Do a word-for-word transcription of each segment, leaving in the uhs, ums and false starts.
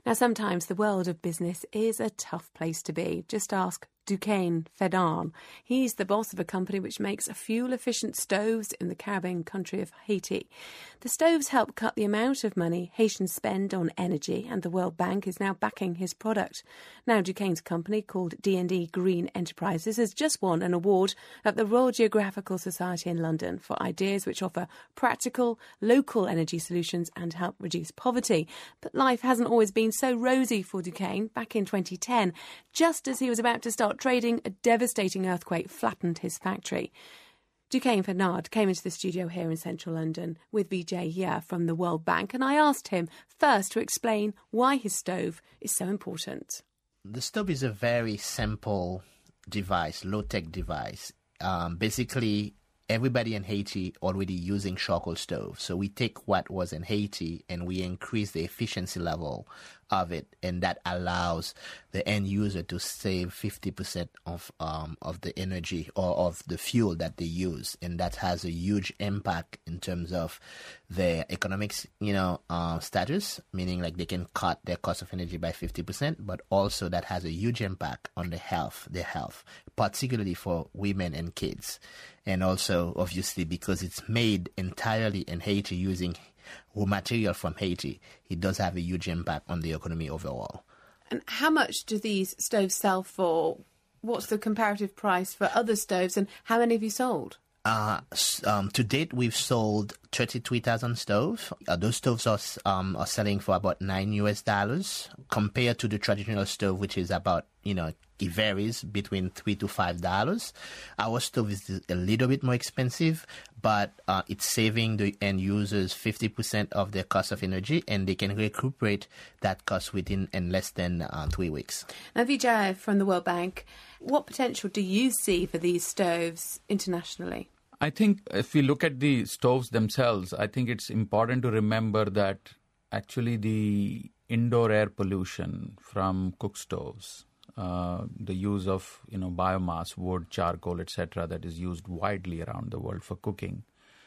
Now, sometimes the world of business is a tough place to be. Just ask Duquesne Fedard. He's the boss of a company which makes fuel-efficient stoves in the Caribbean country of Haiti. The stoves help cut the amount of money Haitians spend on energy, and the World Bank is now backing his product. Now, Duquesne's company, called D and D Green Enterprises, has just won an award at the Royal Geographical Society in London for ideas which offer practical, local energy solutions and help reduce poverty. But life hasn't always been so rosy for Duquesne. Back in twenty ten, just as he was about to start trading, a devastating earthquake flattened his factory. Duquesne Fedard came into the studio here in central London with Vijay here from the World Bank, and I asked him first to explain why his stove is so important. The stove is a very simple device, low-tech device. Um, basically, everybody in Haiti already using charcoal stove. So we take what was in Haiti and we increase the efficiency level of it, and that allows the end user to save fifty percent of um, of the energy or of the fuel that they use, and that has a huge impact in terms of their economics, you know, uh, status, meaning like they can cut their cost of energy by fifty percent, but also that has a huge impact on the health, their health, particularly for women and kids. And also, obviously, because it's made entirely in Haiti using raw material from Haiti, it does have a huge impact on the economy overall. And how much do these stoves sell for? What's the comparative price for other stoves, and how many have you sold? Uh, um, to date, we've sold thirty-three thousand stoves. Uh, those stoves are, um, are selling for about nine U S dollars compared to the traditional stove, which is about, you know, it varies between three to five dollars. Our stove is a little bit more expensive, but uh, it's saving the end users fifty percent of their cost of energy, and they can recuperate that cost within in less than uh, three weeks. Now, Vijay from the World Bank, what potential do you see for these stoves internationally? I think if we look at the stoves themselves, I think it's important to remember that actually the indoor air pollution from cook stoves, uh, the use of, you know, biomass, wood, charcoal, et cetera, that is used widely around the world for cooking,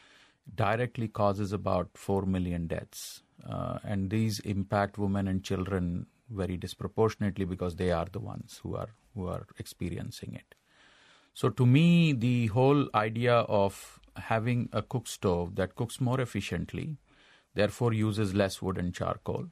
directly causes about four million deaths. Uh, and these impact women and children very disproportionately because they are the ones who are who are experiencing it. So to me, the whole idea of having a cook stove that cooks more efficiently, therefore uses less wood and charcoal,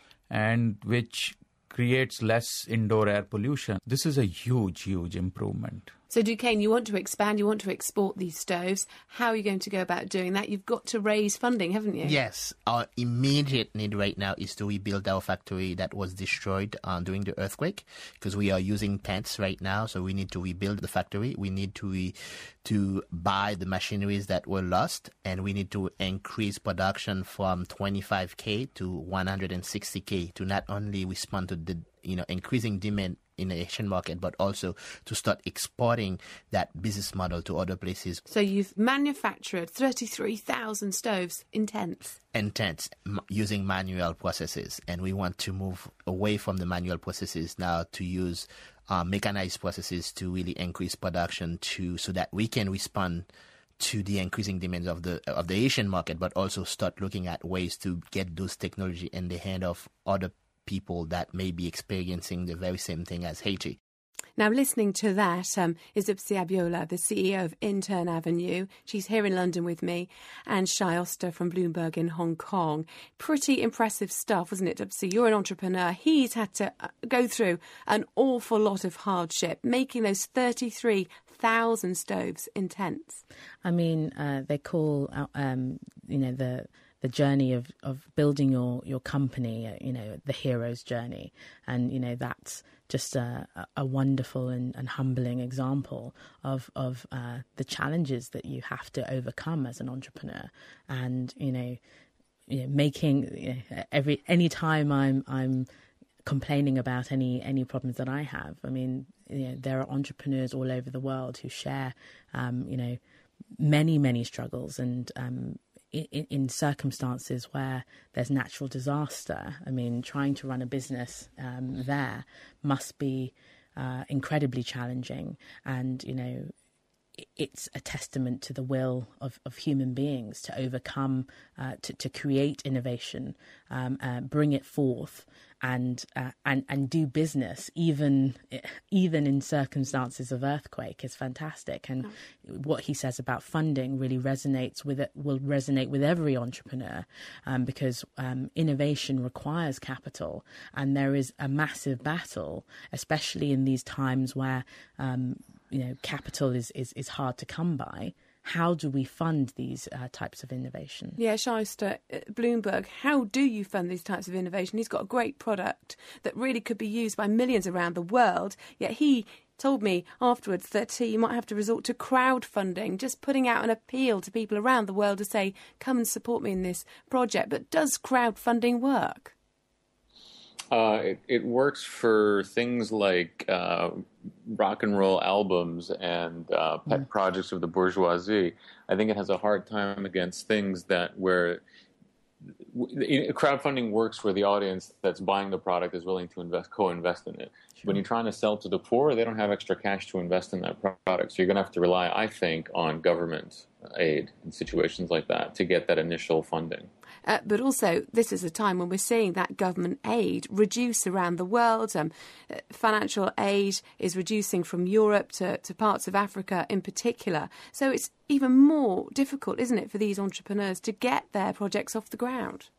and which creates less indoor air pollution, this is a huge, huge improvement. So, Duquesne, you want to expand, you want to export these stoves. How are you going to go about doing that? You've got to raise funding, haven't you? Yes. Our immediate need right now is to rebuild our factory that was destroyed uh, during the earthquake, because we are using tents right now, so we need to rebuild the factory. We need to re- to buy the machineries that were lost, and we need to increase production from twenty-five K to one hundred sixty K to not only respond to the, you know, increasing demand in the Asian market, but also to start exporting that business model to other places. So you've manufactured thirty-three thousand stoves in tents? In tents, m- using manual processes. And we want to move away from the manual processes now to use uh, mechanized processes to really increase production to so that we can respond to the increasing demands of the of the Asian market, but also start looking at ways to get those technology in the hand of other people that may be experiencing the very same thing as Haiti. Now, listening to that um, is Upsi Abiola, the C E O of Intern Avenue. She's here in London with me, and Shai Oster from Bloomberg in Hong Kong. Pretty impressive stuff, wasn't it, Upsi? You're an entrepreneur. He's had to go through an awful lot of hardship, making those thirty-three thousand stoves in tents. I mean, uh, they call, um, you know, the... the journey of, of building your, your company, you know, the hero's journey. And, you know, that's just a, a wonderful and, and humbling example of, of uh, the challenges that you have to overcome as an entrepreneur. And, you know, you know making you know, every any time I'm I'm complaining about any any problems that I have, I mean, you know, there are entrepreneurs all over the world who share, um, you know, many, many struggles and, um, In, in circumstances where there's natural disaster. I mean, trying to run a business um, there must be uh, incredibly challenging. And, you know, it's a testament to the will of, of human beings to overcome, uh, to, to create innovation, um, uh, bring it forth, and uh, and and do business even even in circumstances of earthquake is fantastic. And what he says about funding really resonates with it, will resonate with every entrepreneur, um, because um, innovation requires capital, and there is a massive battle, especially in these times where um, you know capital is, is is hard to come by. How do we fund these uh, types of innovation? Yeah, Shyster, Bloomberg, how do you fund these types of innovation? He's got a great product that really could be used by millions around the world, yet he told me afterwards that he might have to resort to crowdfunding, just putting out an appeal to people around the world to say, come and support me in this project. But does crowdfunding work? Uh, it, it works for things like uh, rock and roll albums and uh, pet mm. projects of the bourgeoisie. I think it has a hard time against things that where crowdfunding works where the audience that's buying the product is willing to invest, co-invest in it. Sure. When you're trying to sell to the poor, they don't have extra cash to invest in that product. So you're going to have to rely, I think, on government aid in situations like that to get that initial funding. Uh, but also, this is a time when we're seeing that government aid reduce around the world. Um, financial aid is reducing from Europe to, to parts of Africa in particular. So it's even more difficult, isn't it, for these entrepreneurs to get their projects off the ground?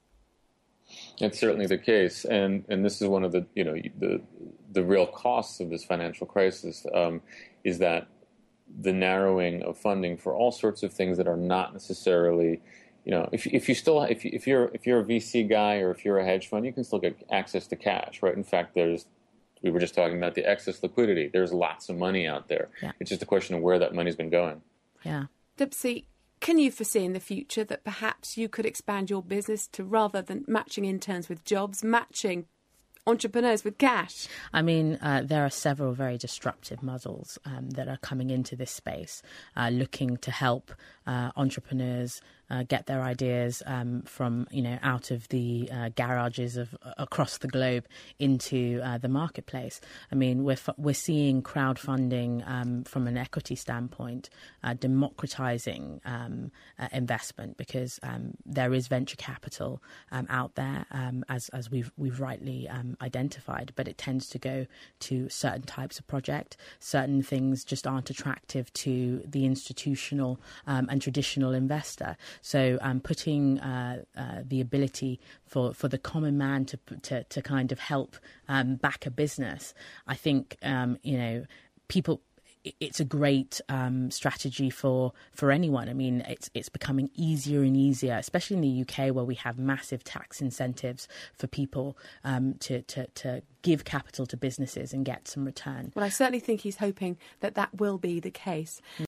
That's certainly the case, and and this is one of the you know the the real costs of this financial crisis um, is that the narrowing of funding for all sorts of things that are not necessarily. You know, if if you still if you, if you're if you're a V C guy or if you're a hedge fund, you can still get access to cash, right? In fact, there's we were just talking about the excess liquidity. There's lots of money out there. Yeah. It's just a question of where that money's been going. Yeah, Dipsy, can you foresee in the future that perhaps you could expand your business to, rather than matching interns with jobs, matching entrepreneurs with cash? I mean, uh, there are several very disruptive models um, that are coming into this space, uh, looking to help uh, entrepreneurs uh, get their ideas um, from, you know, out of the uh, garages of uh, across the globe into uh, the marketplace. I mean, we're f- we're seeing crowdfunding um, from an equity standpoint, uh, democratizing um, uh, investment because um, there is venture capital um, out there, um, as as we've we've rightly um, identified, but it tends to go to certain types of project. Certain things just aren't attractive to the institutional um, and traditional investor. So um, putting uh, uh, the ability for, for the common man to, to to kind of help um, back a business, I think, um, you know, people... It's a great um, strategy for, for anyone. I mean, it's it's becoming easier and easier, especially in the U K where we have massive tax incentives for people um, to, to, to give capital to businesses and get some return. Well, I certainly think he's hoping that that will be the case.